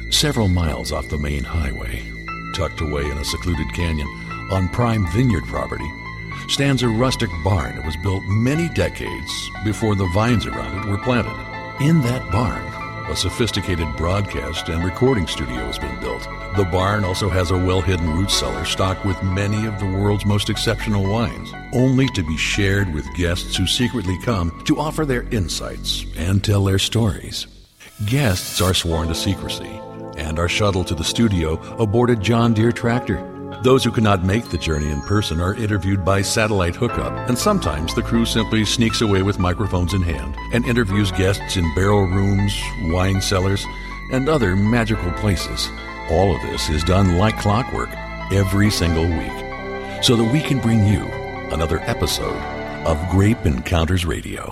Several miles off the main highway, tucked away in a secluded canyon on prime vineyard property, stands a rustic barn that was built many decades before the vines around it were planted. In that barn, a sophisticated broadcast and recording studio has been built. The barn also has a well-hidden root cellar stocked with many of the world's most exceptional wines, only to be shared with guests who secretly come to offer their insights and tell their stories. Guests are sworn to secrecy and are shuttled to the studio aboard a John Deere tractor. Those who cannot make the journey in person are interviewed by satellite hookup, and sometimes the crew simply sneaks away with microphones in hand and interviews guests in barrel rooms, wine cellars, and other magical places. All of this is done like clockwork every single week, so that we can bring you another episode of Grape Encounters Radio.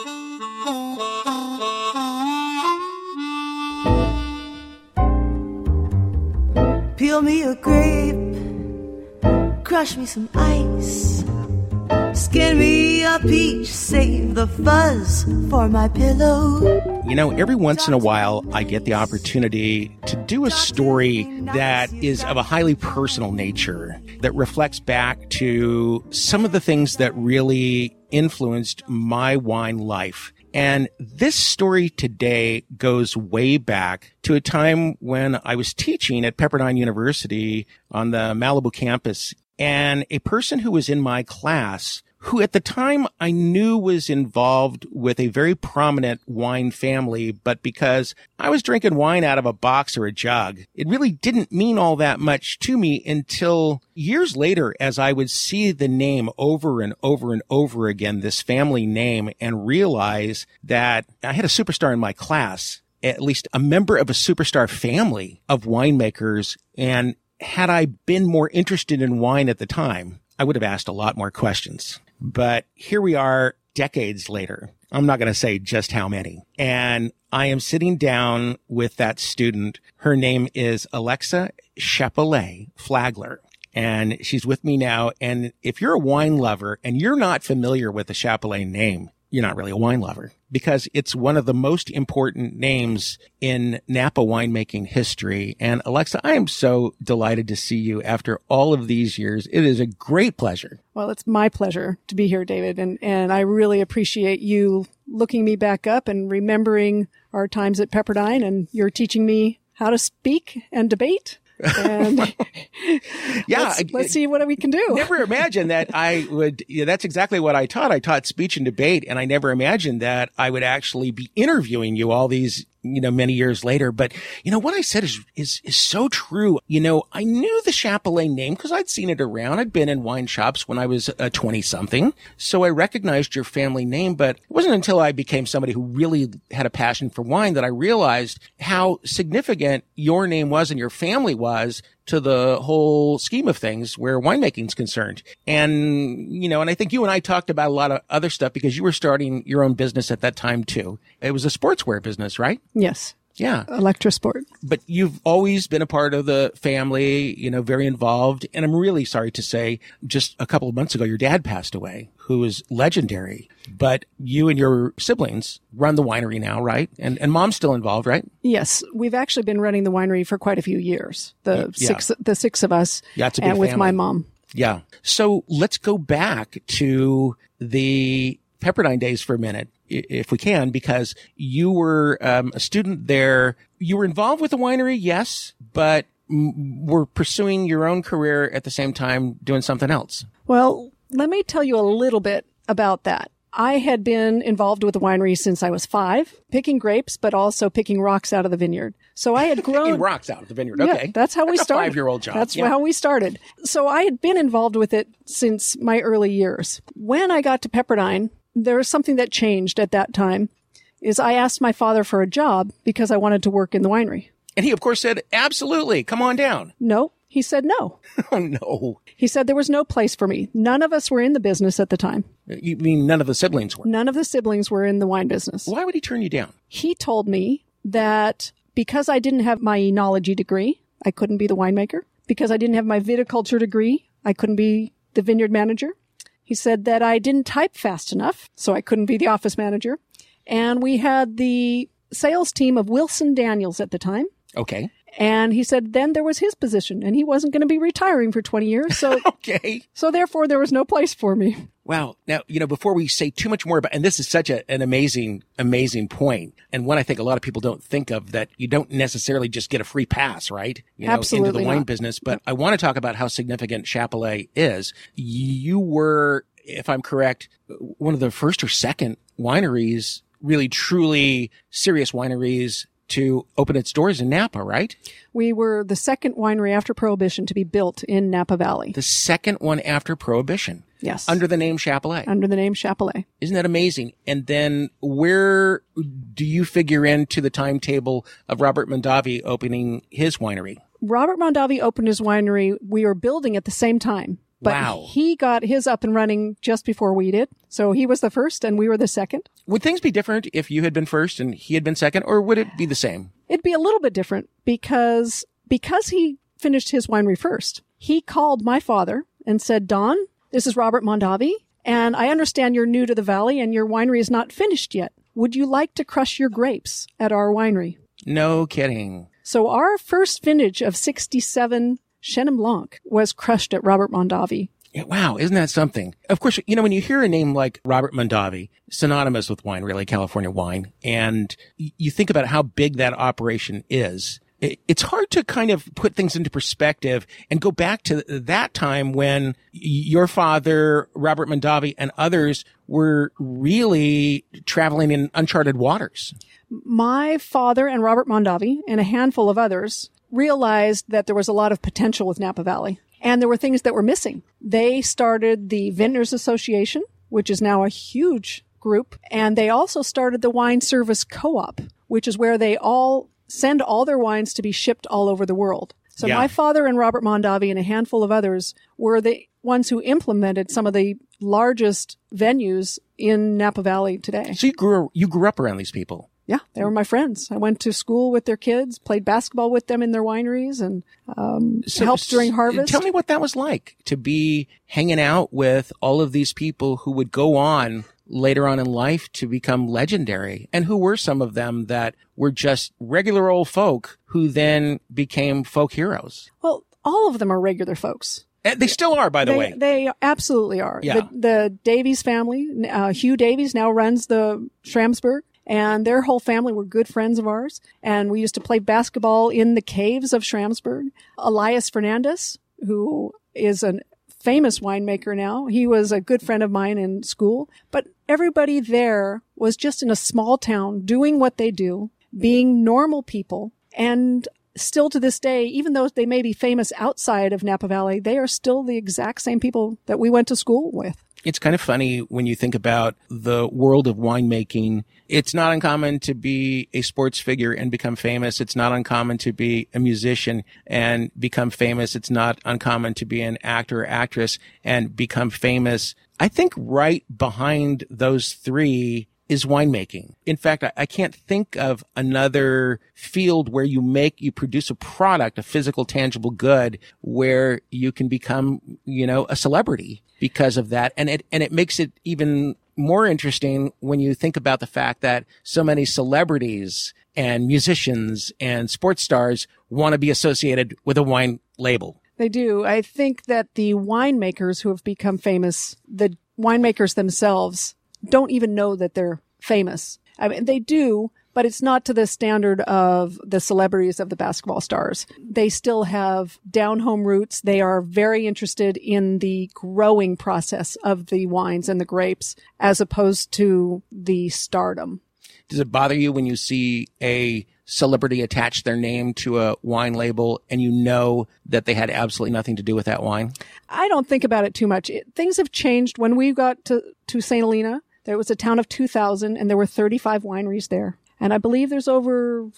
Peel me a grape, crush me some ice, skin me a peach, save the fuzz for my pillow. You know, every once in a while, I get the opportunity to do a story that is of a highly personal nature, that reflects back to some of the things that really influenced my wine life. And this story today goes way back to a time when I was teaching at Pepperdine University on the Malibu campus. And a person who was in my class, who at the time I knew was involved with a very prominent wine family, but because I was drinking wine out of a box or a jug, it really didn't mean all that much to me until years later, as I would see the name over and over and over again, this family name, and realize that I had a superstar in my class, at least a member of a superstar family of winemakers. And had I been more interested in wine at the time, I would have asked a lot more questions. But here we are decades later. I'm not going to say just how many. And I am sitting down with that student. Her name is Alexa Chapelet Flagler. And she's with me now. And if you're a wine lover and you're not familiar with the Chapelet name, you're not really a wine lover, because it's one of the most important names in Napa winemaking history. And Alexa, I am so delighted to see you after all of these years. It is a great pleasure. Well, it's my pleasure to be here, David. And I really appreciate you looking me back up and remembering our times at Pepperdine, and you're teaching me how to speak and debate. And yeah, let's see what we can do. Never imagined that I would. That's exactly what I taught. I taught speech and debate, and I never imagined that I would actually be interviewing you all these, many years later. But, what I said is so true. I knew the Chapelet name because I'd seen it around. I'd been in wine shops when I was 20 something. So I recognized your family name, but it wasn't until I became somebody who really had a passion for wine that I realized how significant your name was and your family was to the whole scheme of things where winemaking is concerned. And, and I think you and I talked about a lot of other stuff because you were starting your own business at that time too. It was a sportswear business, right? Yes. Yeah. Electrosport. But you've always been a part of the family, very involved. And I'm really sorry to say, just a couple of months ago, your dad passed away, who is legendary. But you and your siblings run the winery now, right? And mom's still involved, right? Yes. We've actually been running the winery for quite a few years. The six of us. Yeah, it's a big and with family. my mom. Yeah. So let's go back to the Pepperdine days for a minute, if we can, because you were a student there. You were involved with the winery, yes, but were pursuing your own career at the same time doing something else. Well, let me tell you a little bit about that. I had been involved with the winery since I was 5, picking grapes, but also picking rocks out of the vineyard. So I had grown... Picking rocks out of the vineyard, okay. Yeah, that's how we started. A 5-year-old job. That's how we started. So I had been involved with it since my early years. When I got to Pepperdine, there was something that changed at that time, is I asked my father for a job because I wanted to work in the winery. And he, of course, said, absolutely, come on down. No, he said no. Oh, no. He said there was no place for me. None of us were in the business at the time. You mean none of the siblings were? None of the siblings were in the wine business. Why would he turn you down? He told me that because I didn't have my enology degree, I couldn't be the winemaker. Because I didn't have my viticulture degree, I couldn't be the vineyard manager. He said that I didn't type fast enough, so I couldn't be the office manager. And we had the sales team of Wilson Daniels at the time. Okay. And he said then there was his position, and he wasn't going to be retiring for 20 years. So, Okay. so therefore there was no place for me. Wow. Now, before we say too much more about, and this is such an amazing, amazing point, and one I think a lot of people don't think of, that you don't necessarily just get a free pass, right? Absolutely into the wine not. business. But I want to talk about how significant Chapelet is. You were, if I'm correct, one of the first or second wineries, really truly serious wineries, to open its doors in Napa, right? We were the second winery after Prohibition to be built in Napa Valley. The second one after Prohibition. Yes. Under the name Chapelet. Under the name Chapelet. Isn't that amazing? And then where do you figure into the timetable of Robert Mondavi opening his winery? Robert Mondavi opened his winery. We were building at the same time. But Wow. he got his up and running just before we did. So he was the first and we were the second. Would things be different if you had been first and he had been second, or would it be the same? It'd be a little bit different because he finished his winery first. He called my father and said, Don, this is Robert Mondavi, and I understand you're new to the valley and your winery is not finished yet. Would you like to crush your grapes at our winery? No kidding. So our first vintage of 67 Chenin Blanc was crushed at Robert Mondavi. Yeah, wow, isn't that something? Of course, when you hear a name like Robert Mondavi, synonymous with wine, really, California wine, and you think about how big that operation is, it's hard to kind of put things into perspective and go back to that time when your father, Robert Mondavi, and others were really traveling in uncharted waters. My father and Robert Mondavi and a handful of others realized that there was a lot of potential with Napa Valley, and there were things that were missing. They started the Vintners Association, which is now a huge group, and they also started the Wine Service Co-op, which is where they all send all their wines to be shipped all over the world. So Yeah. my father and Robert Mondavi and a handful of others were the ones who implemented some of the largest venues in Napa Valley today. So you grew up around these people. Yeah, they were my friends. I went to school with their kids, played basketball with them in their wineries, and helped during harvest. Tell me what that was like to be hanging out with all of these people who would go on later on in life to become legendary, and who were some of them that were just regular old folk who then became folk heroes. Well, all of them are regular folks. They still are, by the way. They absolutely are. Yeah. The Davies family, Hugh Davies now runs the Schramsberg, and their whole family were good friends of ours. And we used to play basketball in the caves of Schramsberg. Elias Fernandez, who is a famous winemaker now, he was a good friend of mine in school. But everybody there was just in a small town doing what they do, being normal people, and still to this day, even though they may be famous outside of Napa Valley, they are still the exact same people that we went to school with. It's kind of funny when you think about the world of winemaking. It's not uncommon to be a sports figure and become famous. It's not uncommon to be a musician and become famous. It's not uncommon to be an actor or actress and become famous. I think right behind those three is winemaking. In fact, I can't think of another field where you produce a product, a physical, tangible good, where you can become, a celebrity because of that. And it makes it even more interesting when you think about the fact that so many celebrities and musicians and sports stars want to be associated with a wine label. They do. I think that the winemakers who have become famous, the winemakers themselves, don't even know that they're famous. I mean, they do, but it's not to the standard of the celebrities of the basketball stars. They still have down-home roots. They are very interested in the growing process of the wines and the grapes as opposed to the stardom. Does it bother you when you see a celebrity attach their name to a wine label and you know that they had absolutely nothing to do with that wine? I don't think about it too much. Things have changed. When we got to St. Helena, there was a town of 2,000 and there were 35 wineries there. And I believe there's over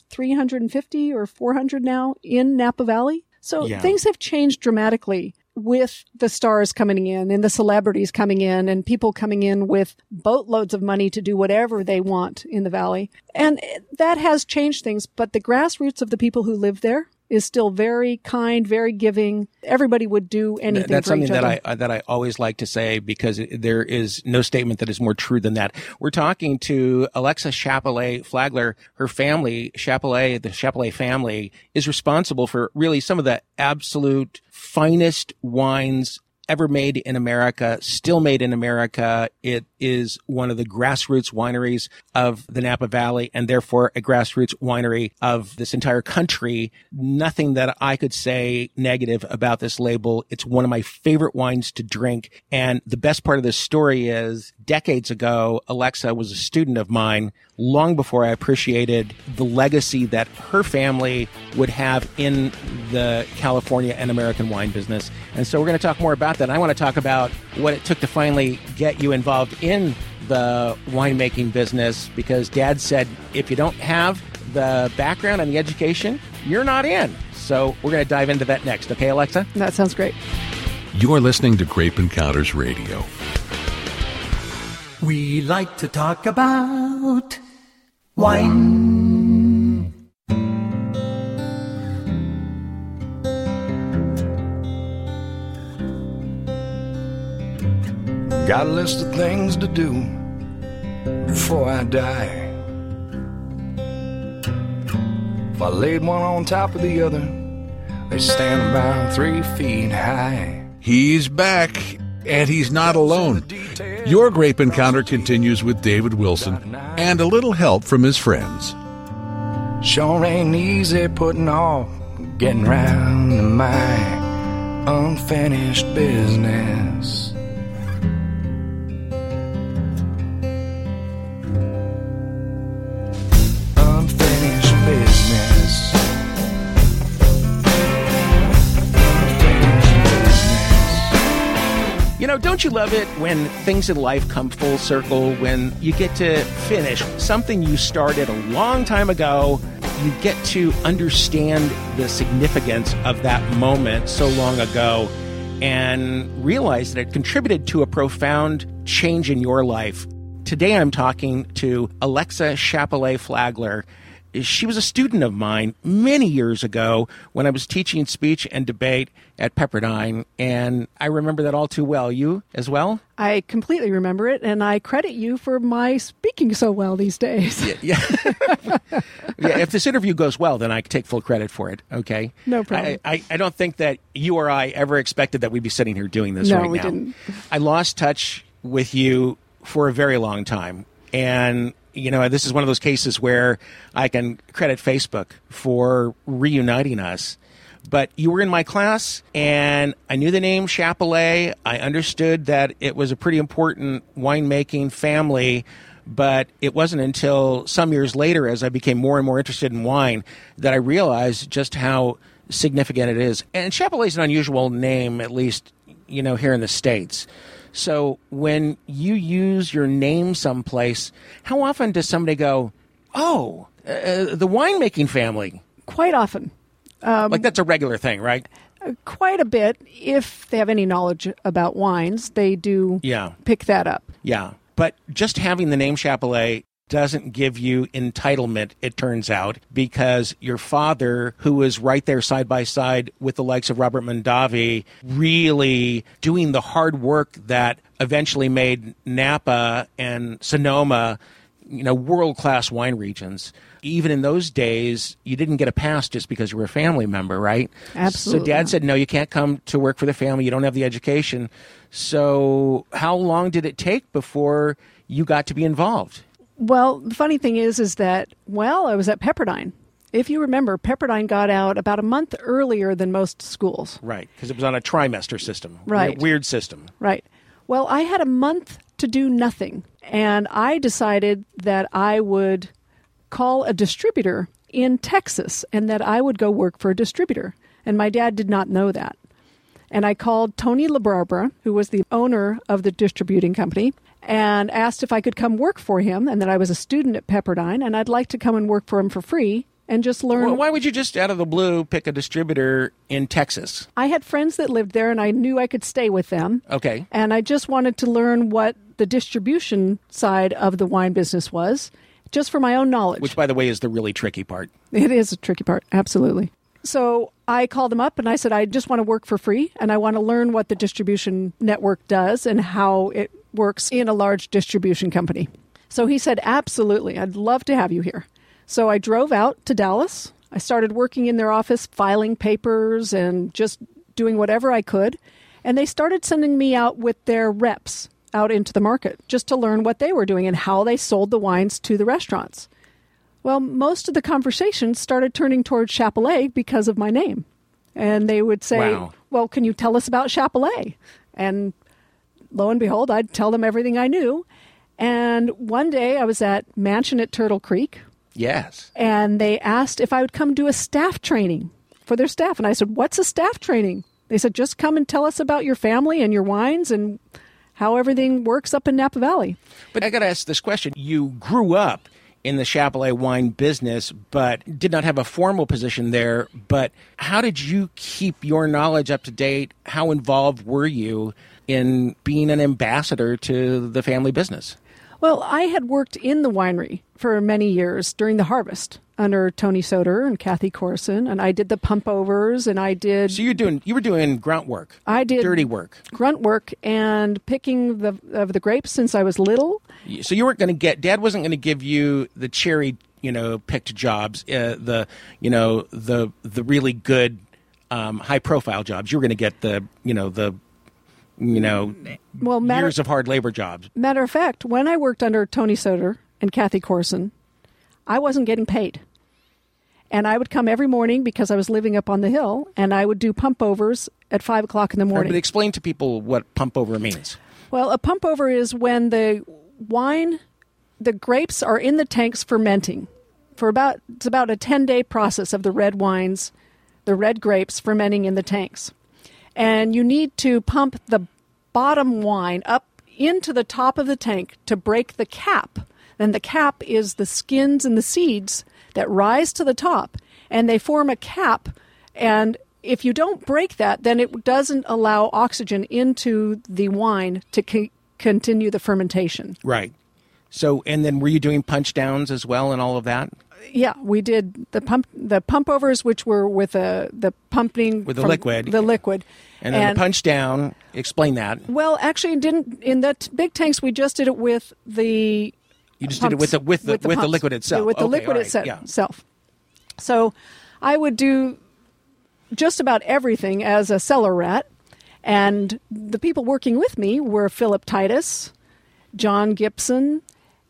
350 or 400 now in Napa Valley. So things have changed dramatically with the stars coming in and the celebrities coming in and people coming in with boatloads of money to do whatever they want in the valley. And that has changed things. But the grassroots of the people who live there is still very kind, very giving. Everybody would do anything That's for each something other. that I always like to say, because there is no statement that is more true than that. We're talking to Alexa Chapelet Flagler. Her family, Chapelet, the Chapelet family, is responsible for really some of the absolute finest wines ever made in America, still made in America. It is one of the grassroots wineries of the Napa Valley, and therefore a grassroots winery of this entire country. Nothing that I could say negative about this label. It's one of my favorite wines to drink. And the best part of this story is, decades ago, Alexa was a student of mine, long before I appreciated the legacy that her family would have in the California and American wine business. And so we're going to talk more about that. I want to talk about what it took to finally get you involved in the winemaking business, because Dad said, if you don't have the background and the education, you're not in. So we're going to dive into that next. Okay, Alexa? That sounds great. You're listening to Grape Encounters Radio. We like to talk about wine. Got a list of things to do before I die. If I laid one on top of the other, they stand about 3 feet high. He's back, and he's not alone. Your Grape Encounter continues with David Wilson and a little help from his friends. Sure ain't easy putting off getting round to my unfinished business. Unfinished business. You know, don't you love it when things in life come full circle, when you get to finish something you started a long time ago? You get to understand the significance of that moment so long ago and realize that it contributed to a profound change in your life. Today I'm talking to Alexa Chapelet Flagler. She was a student of mine many years ago when I was teaching speech and debate at Pepperdine, and I remember that all too well. You as well? I completely remember it, and I credit you for my speaking so well these days. Yeah. Yeah, if this interview goes well, then I take full credit for it, okay? No problem. I don't think that you or I ever expected that we'd be sitting here doing this right now. No, we didn't. I lost touch with you for a very long time, and you know, this is one of those cases where I can credit Facebook for reuniting us. But you were in my class, and I knew the name Chapelet. I understood that it was a pretty important winemaking family, but it wasn't until some years later, as I became more and more interested in wine, that I realized just how significant it is. And Chapelet is an unusual name, at least, you know, here in the States. So when you use your name someplace, how often does somebody go, oh, the winemaking family? Quite often. Like that's a regular thing, right? Quite a bit. If they have any knowledge about wines, they do pick that up. Yeah. But just having the name Chapelet doesn't give you entitlement, it turns out, because your father, who was right there side by side with the likes of Robert Mondavi, really doing the hard work that eventually made Napa and Sonoma, you know, world-class wine regions. Even in those days, you didn't get a pass just because you were a family member, right? Absolutely. So Dad said, no, you can't come to work for the family. You don't have the education. So how long did it take before you got to be involved? Well, the funny thing is that, I was at Pepperdine. If you remember, Pepperdine got out about a month earlier than most schools. Right, because it was on a trimester system. Right. Weird system. Right. Well, I had a month to do nothing, and I decided that I would call a distributor in Texas and that I would go work for a distributor. And my dad did not know that. And I called Tony LaBarbera, who was the owner of the distributing company, and asked if I could come work for him, and that I was a student at Pepperdine, and I'd like to come and work for him for free and just learn. Well, why would you just out of the blue pick a distributor in Texas? I had friends that lived there, and I knew I could stay with them. Okay. And I just wanted to learn what the distribution side of the wine business was, just for my own knowledge. Which, by the way, is the really tricky part. It is a tricky part, absolutely. So I called him up and I said, I just want to work for free and I want to learn what the distribution network does and how it works in a large distribution company. So he said, absolutely, I'd love to have you here. So I drove out to Dallas. I started working in their office, filing papers and just doing whatever I could. And they started sending me out with their reps out into the market just to learn what they were doing and how they sold the wines to the restaurants. Well, most of the conversations started turning towards Chapelet because of my name. And they would say, Wow. well, can you tell us about Chapelet? And lo and behold, I'd tell them everything I knew. And one day I was at Mansion at Turtle Creek. Yes. And they asked if I would come do a staff training for their staff. And I said, what's a staff training? They said, just come and tell us about your family and your wines and how everything works up in Napa Valley. But I got to ask this question. You grew up in the Chapelet wine business, but did not have a formal position there. But how did you keep your knowledge up to date? How involved were you in being an ambassador to the family business? Well, I had worked in the winery for many years during the harvest under Tony Soder and Kathy Corson, and I did the pump overs, and I did. So you were doing grunt work. I did dirty work, grunt work, and picking of the grapes since I was little. So you weren't going to get. Dad wasn't going to give you the cherry, picked jobs. The really good, high profile jobs. You were going to get the years of hard labor jobs. Matter of fact, when I worked under Tony Soder and Kathy Corson, I wasn't getting paid. And I would come every morning because I was living up on the hill, and I would do pump overs at 5 o'clock in the morning. But explain to people what pump over means. Well, a pump over is when the grapes are in the tanks fermenting. It's about a 10-day process of the red wines, the red grapes fermenting in the tanks. And you need to pump the bottom wine up into the top of the tank to break the cap. Then the cap is the skins and the seeds that rise to the top, and they form a cap. And if you don't break that, then it doesn't allow oxygen into the wine to continue the fermentation. Right. So, and then were you doing punch downs as well and all of that? Yeah, we did the pump overs, which were with the pumping with the liquid. The liquid. And then the punch down. Explain that. Well, actually, didn't in the big tanks. We just did it with the. You just did it with the liquid itself. With the liquid itself. So, I would do just about everything as a cellar rat, and the people working with me were Philip Titus, John Gibson,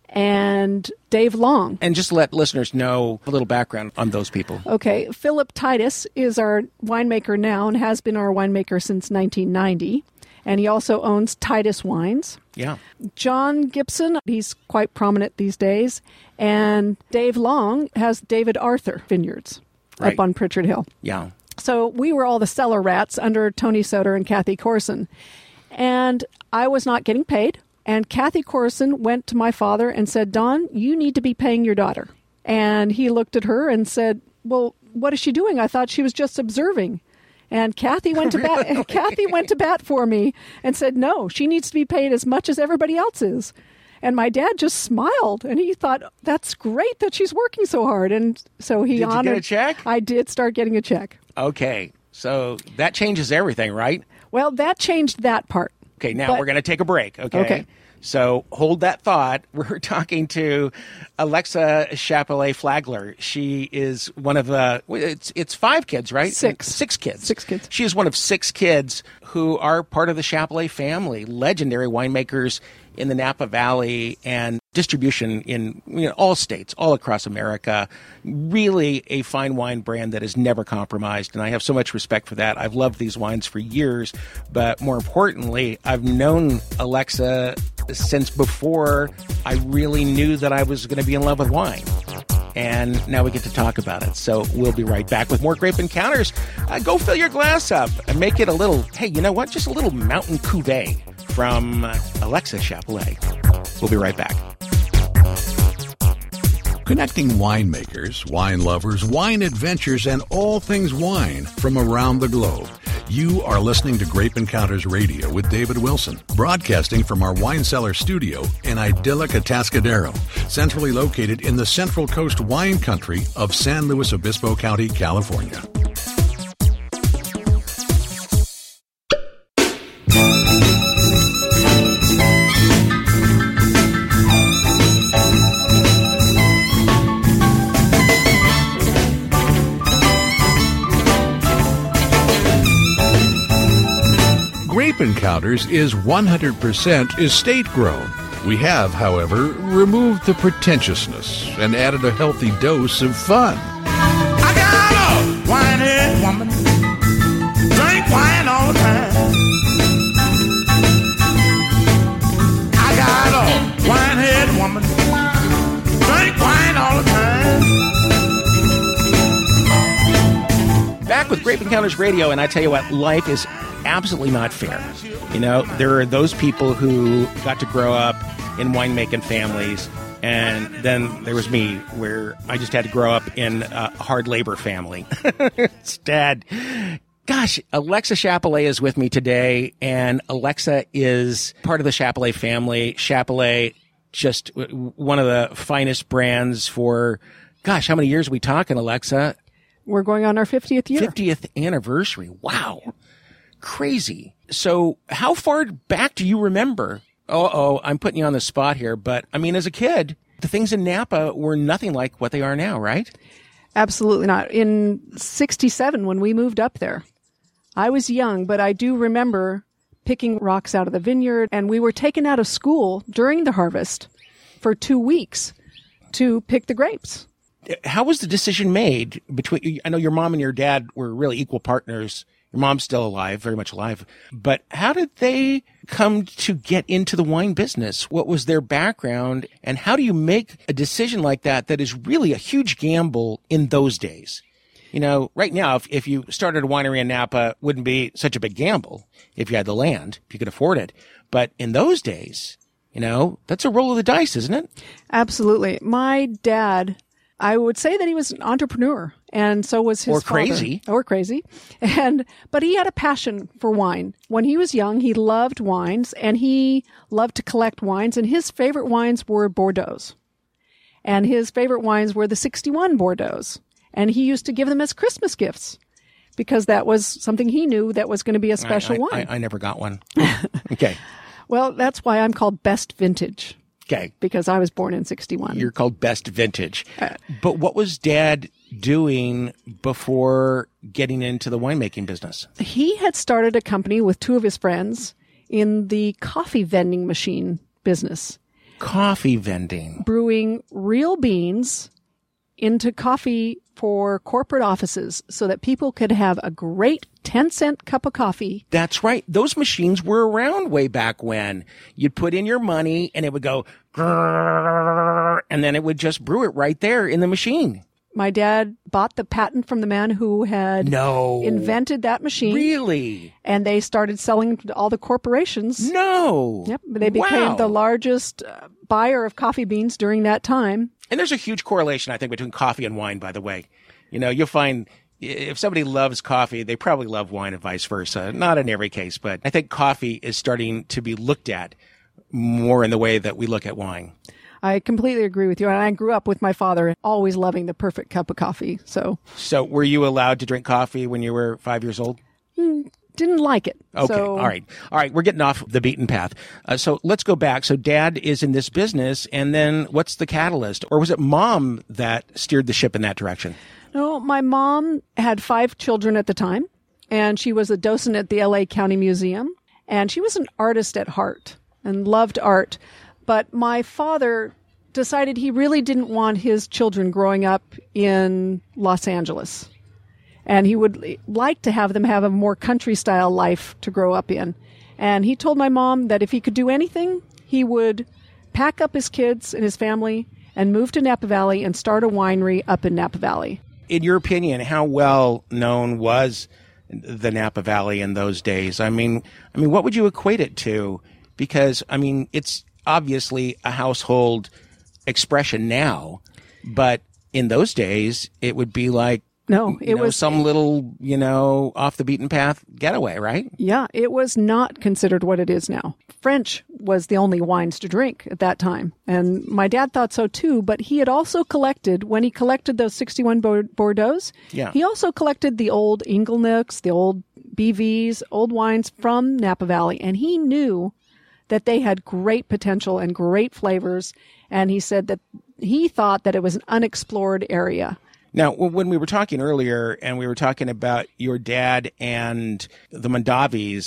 and Dave Long. And just let listeners know a little background on those people. Okay. Philip Titus is our winemaker now and has been our winemaker since 1990. And he also owns Titus Wines. Yeah. John Gibson, he's quite prominent these days. And Dave Long has David Arthur Vineyards up on Pritchard Hill. Yeah. So we were all the cellar rats under Tony Soder and Kathy Corson. And I was not getting paid. And Kathy Corson went to my father and said, Don, you need to be paying your daughter. And he looked at her and said, well, what is she doing? I thought she was just observing. And Kathy went to bat. And Kathy went to bat for me and said, no, she needs to be paid as much as everybody else is. And my dad just smiled, and he thought, that's great that she's working so hard. And so he honored. Did you get a check? I did start getting a check. Okay. So that changes everything, right? Well, that changed that part. Okay, now we're going to take a break, okay? So hold that thought. We're talking to Alexa Chapelet Flagler. She is one of it's 5 kids, right? 6. 6 kids. 6 kids. She is one of 6 kids who are part of the Chapelet family, legendary winemakers in the Napa Valley and distribution in all states, all across America. Really a fine wine brand that is never compromised, and I have so much respect for that. I've loved these wines for years, but more importantly, I've known Alexa since before I really knew that I was going to be in love with wine. And now we get to talk about it. So we'll be right back with more Grape Encounters. Go fill your glass up and make it a little, hey, you know what? Just a little mountain cuvee from Alexa Chapelet. We'll be right back. Connecting winemakers, wine lovers, wine adventures, and all things wine from around the globe. You are listening to Grape Encounters Radio with David Wilson, broadcasting from our wine cellar studio in idyllic Atascadero, centrally located in the Central Coast wine country of San Luis Obispo County, California. Grape Encounters is 100% estate grown. We have, however, removed the pretentiousness and added a healthy dose of fun. I got a wine-head woman, drink wine all the time. I got a wine-head woman, drink wine all the time. Back with Grape Encounters Radio, and I tell you what, life is absolutely not fair. You know, there are those people who got to grow up in winemaking families, and then there was me, where I just had to grow up in a hard labor family. Instead, gosh, Alexa Chapelet is with me today, and Alexa is part of the Chapelet family. Chapelet, just one of the finest brands for, gosh, how many years are we talking, Alexa? We're going on our 50th year. 50th anniversary. Wow. Crazy. So how far back do you remember? I'm putting you on the spot here, but I mean, as a kid, the things in Napa were nothing like what they are now, right? Absolutely not. In 67, when we moved up there, I was young, but I do remember picking rocks out of the vineyard, and we were taken out of school during the harvest for 2 weeks to pick the grapes. How was the decision made between, I know your mom and your dad were really equal partners. Your mom's still alive, very much alive. But how did they come to get into the wine business? What was their background? And how do you make a decision like that is really a huge gamble in those days? You know, right now, if you started a winery in Napa, it wouldn't be such a big gamble if you had the land, if you could afford it. But in those days, you know, that's a roll of the dice, isn't it? Absolutely. My dad, I would say that he was an entrepreneur, and so was his father. Or crazy. But he had a passion for wine. When he was young, he loved wines, and he loved to collect wines, and his favorite wines were Bordeaux. And his favorite wines were the 61 Bordeaux. And he used to give them as Christmas gifts, because that was something he knew that was going to be a special wine. I never got one. Okay. Well, that's why I'm called Best Vintage. Okay. Because I was born in 61. You're called Best Vintage. But what was Dad doing before getting into the winemaking business? He had started a company with two of his friends in the coffee vending machine business. Coffee vending. Brewing real beans into coffee for corporate offices so that people could have a great 10-cent cup of coffee. That's right. Those machines were around way back when. You'd put in your money and it would go, grrr, and then it would just brew it right there in the machine. My dad bought the patent from the man who had invented that machine. Really? And they started selling to all the corporations. No. Yep. They became the largest buyer of coffee beans during that time. And there's a huge correlation, I think, between coffee and wine, by the way. You know, you'll find if somebody loves coffee, they probably love wine and vice versa. Not in every case, but I think coffee is starting to be looked at more in the way that we look at wine. I completely agree with you. And I grew up with my father always loving the perfect cup of coffee. So were you allowed to drink coffee when you were 5 years old? Didn't like it. Okay. All right. We're getting off the beaten path. So let's go back. So Dad is in this business, and then what's the catalyst? Or was it Mom that steered the ship in that direction? No, my mom had 5 children at the time, and she was a docent at the LA County Museum, and she was an artist at heart and loved art. But my father decided he really didn't want his children growing up in Los Angeles. And he would like to have them have a more country-style life to grow up in. And he told my mom that if he could do anything, he would pack up his kids and his family and move to Napa Valley and start a winery up in Napa Valley. In your opinion, how well known was the Napa Valley in those days? I mean, what would you equate it to? Because, I mean, it's obviously a household expression now, but in those days, it would be like, was some little, off the beaten path getaway, right? Yeah, it was not considered what it is now. French was the only wines to drink at that time. And my dad thought so too, but he had also collected, when he collected those 61 Bordeaux, he also collected the old Inglenoks, the old BVs, old wines from Napa Valley. And he knew that they had great potential and great flavors. And he said that he thought that it was an unexplored area. Now, when we were talking earlier and we were talking about your dad and the Mondavis,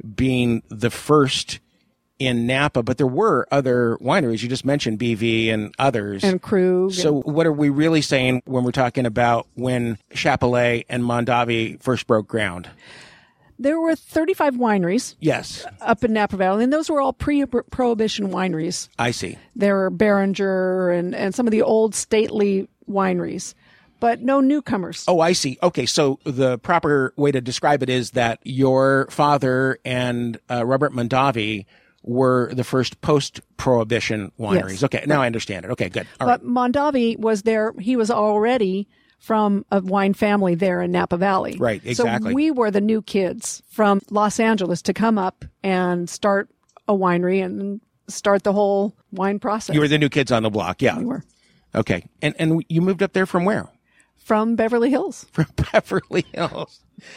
being the first in Napa, but there were other wineries. You just mentioned BV and others. And Krug. So what are we really saying when we're talking about when Chapelet and Mondavi first broke ground? There were 35 wineries. Yes. Up in Napa Valley, and those were all pre-prohibition wineries. I see. There were Beringer and some of the old stately wineries, but no newcomers. Oh, I see. Okay, so the proper way to describe it is that your father and Robert Mondavi were the first post-prohibition wineries. Yes. Okay, now I understand it. Okay, good. All but right. Mondavi was there. He was already from a wine family there in Napa Valley. Right, exactly. So we were the new kids from Los Angeles to come up and start a winery and start the whole wine process. You were the new kids on the block, yeah. We were. Okay, and you moved up there from where? From Beverly Hills. From Beverly Hills.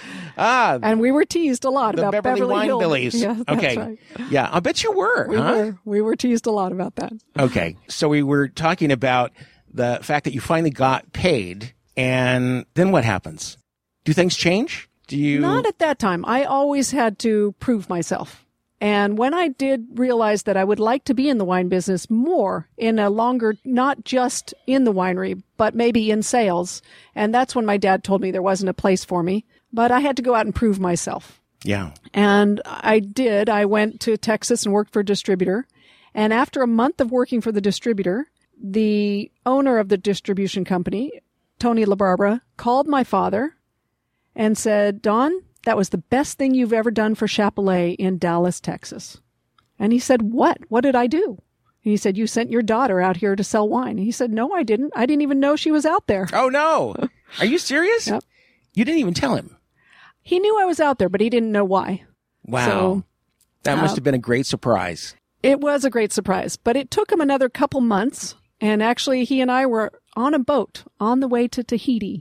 Ah, And we were teased a lot the about Beverly Wine Hills. Billies. Yeah, that's Okay. right. Yeah, I bet you were. We were teased a lot about that. Okay, so we were talking about the fact that you finally got paid, and then what happens? Do things change? Do you? Not at that time. I always had to prove myself. And when I did realize that I would like to be in the wine business more in a longer, not just in the winery, but maybe in sales. And that's when my dad told me there wasn't a place for me, but I had to go out and prove myself. Yeah. And I did. I went to Texas and worked for a distributor. And after a month of working for the distributor, the owner of the distribution company, Tony LaBarbera, called my father and said, Don, that was the best thing you've ever done for Chapelet in Dallas, Texas. And he said, what? What did I do? And he said, you sent your daughter out here to sell wine. And he said, no, I didn't. I didn't even know she was out there. Oh, no. Are you serious? Yep. You didn't even tell him. He knew I was out there, but he didn't know why. Wow. So, that must have been a great surprise. it was a great surprise, but it took him another couple months. And actually, he and I were on a boat on the way to Tahiti.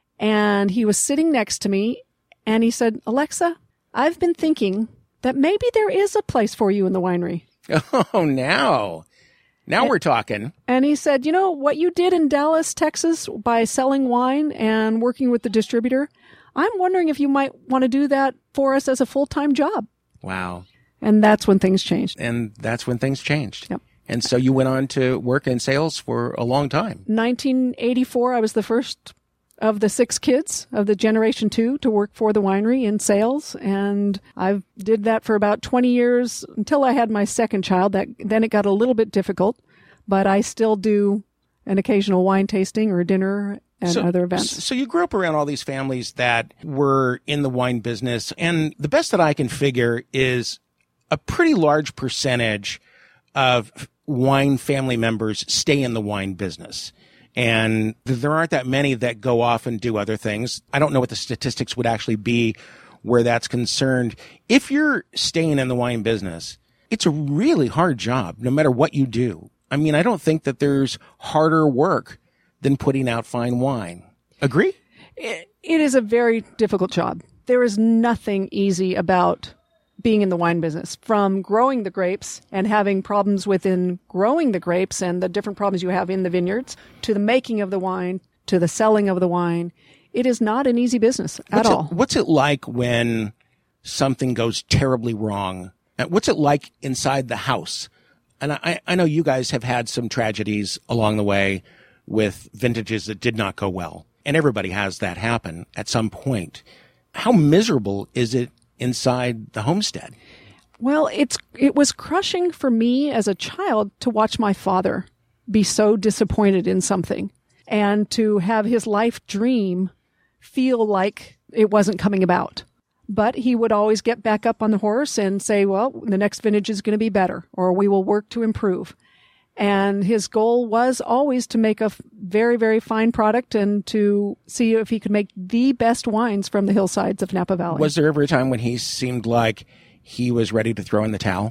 And he was sitting next to me. And he said, Alexa, I've been thinking that maybe there is a place for you in the winery. Oh, now we're talking. And he said, you know, what you did in Dallas, Texas, by selling wine and working with the distributor, I'm wondering if you might want to do that for us as a full-time job. Wow. And that's when things changed. And that's when things changed. Yep. And so you went on to work in sales for a long time. 1984, I was the first of the 6 kids of the Generation 2 to work for the winery in sales. And I did that for about 20 years until I had my second child. Then it got a little bit difficult, but I still do an occasional wine tasting or dinner and other events. So you grew up around all these families that were in the wine business. And the best that I can figure is a pretty large percentage of wine family members stay in the wine business. And there aren't that many that go off and do other things. I don't know what the statistics would actually be where that's concerned. If you're staying in the wine business, it's a really hard job, no matter what you do. I mean, I don't think that there's harder work than putting out fine wine. Agree? It is a very difficult job. There is nothing easy about being in the wine business, from growing the grapes and having problems within growing the grapes and the different problems you have in the vineyards, to the making of the wine, to the selling of the wine. It is not an easy business at all. What's it like when something goes terribly wrong? What's it like inside the house? And I know you guys have had some tragedies along the way with vintages that did not go well. And everybody has that happen at some point. How miserable is it inside the homestead? Well, it was crushing for me as a child to watch my father be so disappointed in something and to have his life dream feel like it wasn't coming about. But he would always get back up on the horse and say, well, the next vintage is going to be better, or we will work to improve. And his goal was always to make a very, very fine product and to see if he could make the best wines from the hillsides of Napa Valley. Was there ever a time when he seemed like he was ready to throw in the towel?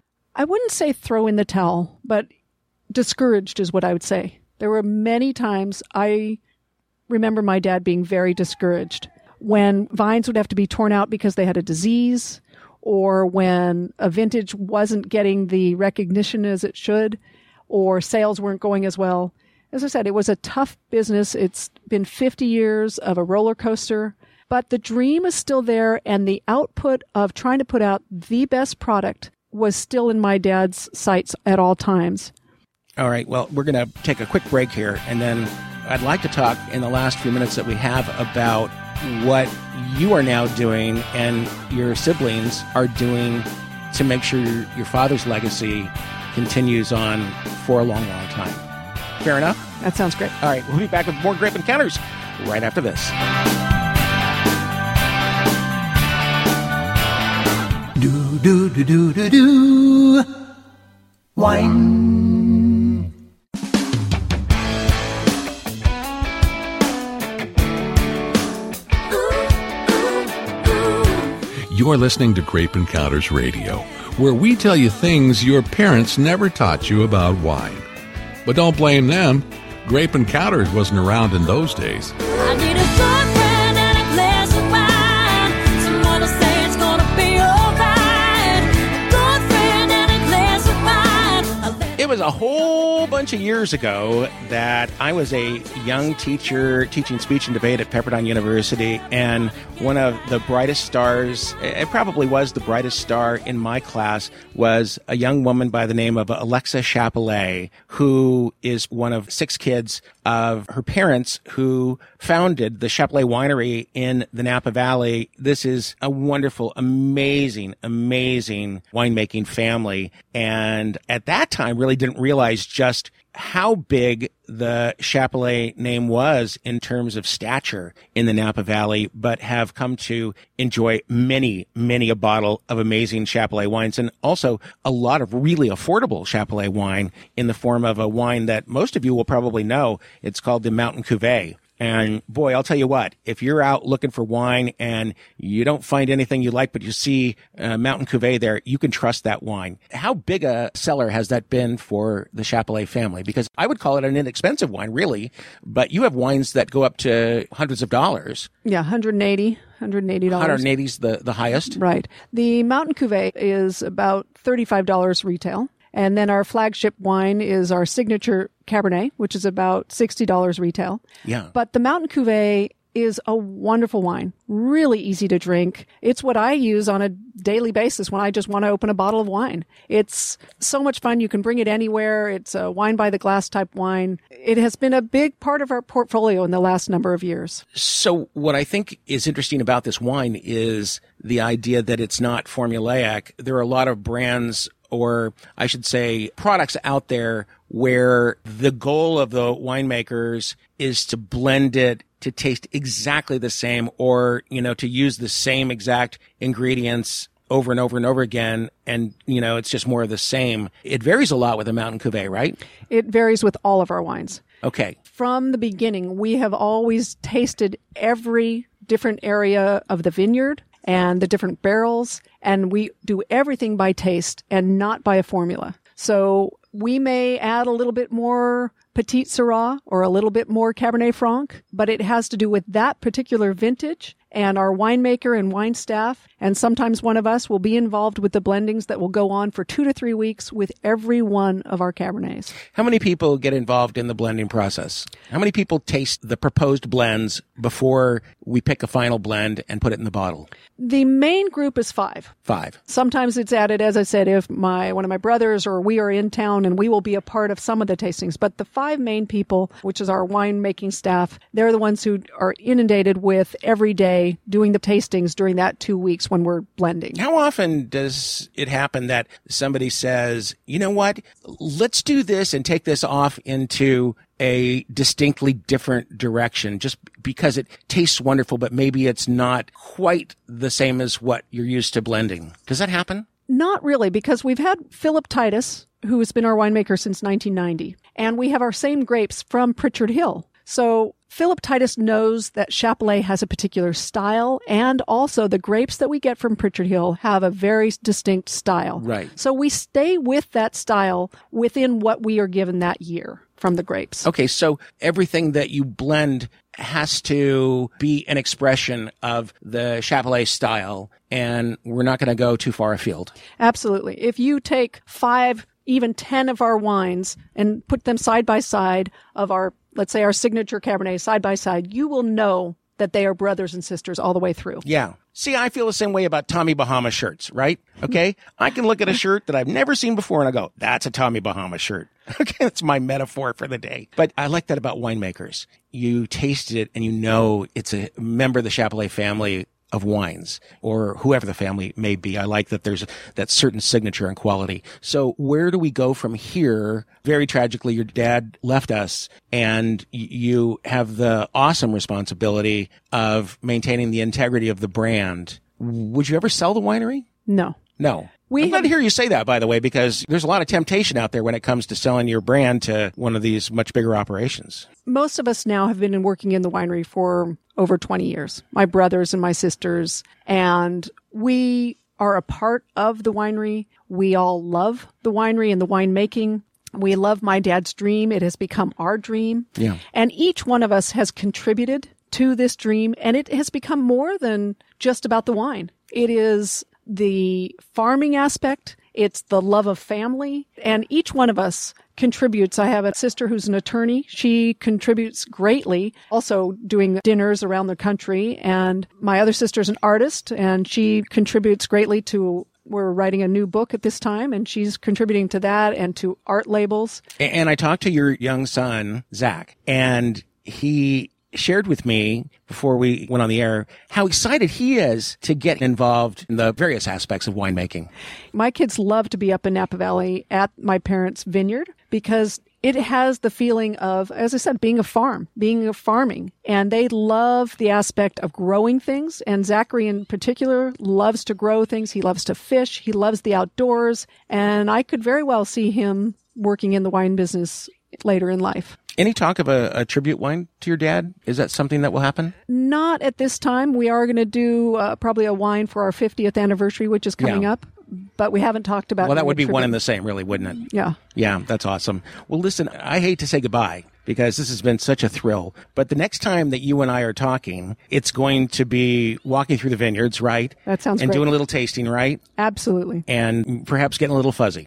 I wouldn't say throw in the towel, but discouraged is what I would say. There were many times I remember my dad being very discouraged when vines would have to be torn out because they had a disease, or when a vintage wasn't getting the recognition as it should, or sales weren't going as well. As I said, it was a tough business. It's been 50 years of a roller coaster, But the dream is still there, and the output of trying to put out the best product was still in my dad's sights at all times. All right. Well, we're going to take a quick break here, and then I'd like to talk in the last few minutes that we have about what you are now doing and your siblings are doing to make sure your father's legacy continues on for a long, long time. Fair enough? That sounds great. All right. We'll be back with more Grape Encounters right after this. Do do do do do do. Wine. You're listening to Grape Encounters Radio, where we tell you things your parents never taught you about wine. But don't blame them. Grape Encounters wasn't around in those days. I need a good friend and a glass of wine. Someone to say it's gonna be alright. A good friend and a glass of wine. It was a whole bunch of years ago that I was a young teacher teaching speech and debate at Pepperdine University, and one of the brightest stars, it probably was the brightest star in my class, was a young woman by the name of Alexa Chapelet, who is one of 6 kids of her parents who founded the Chapelet Winery in the Napa Valley. This is a wonderful, amazing winemaking family. And at that time, really didn't realize just how big the Chapelet name was in terms of stature in the Napa Valley, but have come to enjoy many a bottle of amazing Chapelet wines, and also a lot of really affordable Chapelet wine in the form of a wine that most of you will probably know. It's called the Mountain Cuvée. And boy, I'll tell you what, if you're out looking for wine and you don't find anything you like, but you see Mountain Cuvée there, you can trust that wine. How big a seller has that been for the Chapelet family? Because I would call it an inexpensive wine, really, but you have wines that go up to hundreds of dollars. Yeah, $180. $180 is the highest. Right. The Mountain Cuvée is about $35 retail. And then our flagship wine is our signature Cabernet, which is about $60 retail. Yeah. But the Mountain Cuvée is a wonderful wine, really easy to drink. It's what I use on a daily basis when I just want to open a bottle of wine. It's so much fun. You can bring it anywhere. It's a wine by the glass type wine. It has been a big part of our portfolio in the last number of years. So what I think is interesting about this wine is the idea that it's not formulaic. There are a lot of brands, or I should say products out there, where the goal of the winemakers is to blend it to taste exactly the same, or, to use the same exact ingredients over and over and over again. And, it's just more of the same. It varies a lot with the Mountain Cuvée, right? It varies with all of our wines. Okay. From the beginning, we have always tasted every different area of the vineyard and the different barrels, and we do everything by taste and not by a formula. So we may add a little bit more Petit Syrah or a little bit more Cabernet Franc, but it has to do with that particular vintage and our winemaker and wine staff. And sometimes one of us will be involved with the blendings that will go on for 2 to 3 weeks with every one of our Cabernets. How many people get involved in the blending process? How many people taste the proposed blends before we pick a final blend and put it in the bottle? The main group is 5. 5. Sometimes it's added, as I said, if one of my brothers or we are in town, and we will be a part of some of the tastings. But the 5 main people, which is our winemaking staff, they're the ones who are inundated with every day doing the tastings during that 2 weeks when we're blending. How often does it happen that somebody says, you know what, let's do this and take this off into a distinctly different direction just because it tastes wonderful, but maybe it's not quite the same as what you're used to blending? Does that happen? Not really, because we've had Philip Titus, who has been our winemaker since 1990, and we have our same grapes from Pritchard Hill. So Philip Titus knows that Chapelet has a particular style, and also the grapes that we get from Pritchard Hill have a very distinct style. Right. So we stay with that style within what we are given that year from the grapes. Okay, so everything that you blend has to be an expression of the Chapelet style, and we're not going to go too far afield. Absolutely. If you take 5, even 10 of our wines and put them side by side of our, let's say, our signature Cabernet side by side, you will know that they are brothers and sisters all the way through. Yeah. See, I feel the same way about Tommy Bahama shirts, right? Okay. I can look at a shirt that I've never seen before and I go, that's a Tommy Bahama shirt. Okay. That's my metaphor for the day. But I like that about winemakers. You tasted it and you know it's a member of the Chapelet family of wines, or whoever the family may be. I like that there's that certain signature and quality. So where do we go from here? Very tragically, your dad left us, and you have the awesome responsibility of maintaining the integrity of the brand. Would you ever sell the winery? No. No. I'm glad to hear you say that, by the way, because there's a lot of temptation out there when it comes to selling your brand to one of these much bigger operations. Most of us now have been working in the winery for over 20 years, my brothers and my sisters, and we are a part of the winery. We all love the winery and the winemaking. We love my dad's dream. It has become our dream. Yeah. And each one of us has contributed to this dream, and it has become more than just about the wine. It is the farming aspect. It's the love of family. And each one of us contributes. I have a sister who's an attorney. She contributes greatly, also doing dinners around the country. And my other sister's an artist, and she contributes greatly to, we're writing a new book at this time, and she's contributing to that and to art labels. And I talked to your young son, Zach, and he shared with me before we went on the air how excited he is to get involved in the various aspects of winemaking. My kids love to be up in Napa Valley at my parents' vineyard because it has the feeling of, as I said, being a farm, being a farming. And they love the aspect of growing things. And Zachary in particular loves to grow things. He loves to fish. He loves the outdoors. And I could very well see him working in the wine business later in life. Any talk of a tribute wine to your dad? Is that something that will happen? Not at this time. We are going to do probably a wine for our 50th anniversary, which is coming up. But we haven't talked about. Well, that would be one and the same, really, wouldn't it? Yeah. Yeah, that's awesome. Well, listen, I hate to say goodbye because this has been such a thrill. But the next time that you and I are talking, it's going to be walking through the vineyards, right? That sounds and great. Doing a little tasting, right? Absolutely. And perhaps getting a little fuzzy.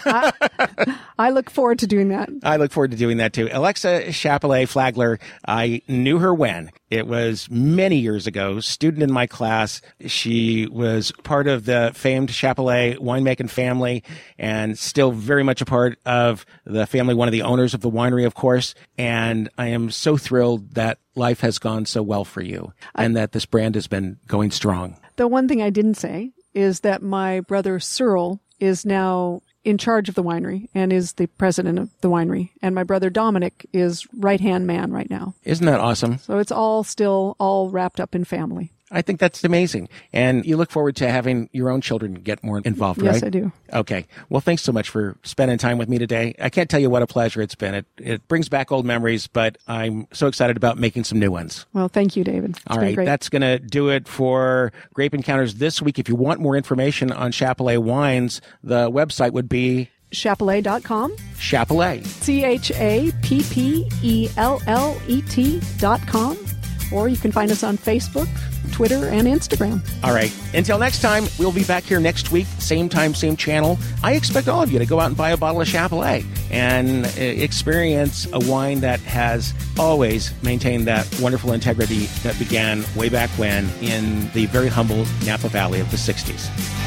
I look forward to doing that. I look forward to doing that too. Alexa Chapelet Flagler, I knew her when. It was many years ago, student in my class. She was part of the famed Chapelet winemaking family and still very much a part of the family, one of the owners of the winery, of course. And I am so thrilled that life has gone so well for you and that this brand has been going strong. The one thing I didn't say is that my brother Cyril is now in charge of the winery and is the president of the winery. And my brother Dominic is right-hand man right now. Isn't that awesome? So it's all still all wrapped up in family. I think that's amazing. And you look forward to having your own children get more involved, right? Yes, I do. Okay. Well, thanks so much for spending time with me today. I can't tell you what a pleasure it's been. It brings back old memories, but I'm so excited about making some new ones. Well, thank you, David. It's All been right. great. That's going to do it for Grape Encounters this week. If you want more information on Chapelet wines, the website would be Chapelet.com. Chapelet. CHAPPELLET.com. Or you can find us on Facebook, Twitter, and Instagram. All right. Until next time, we'll be back here next week, same time, same channel. I expect all of you to go out and buy a bottle of Chapelet and experience a wine that has always maintained that wonderful integrity that began way back when in the very humble Napa Valley of the 60s.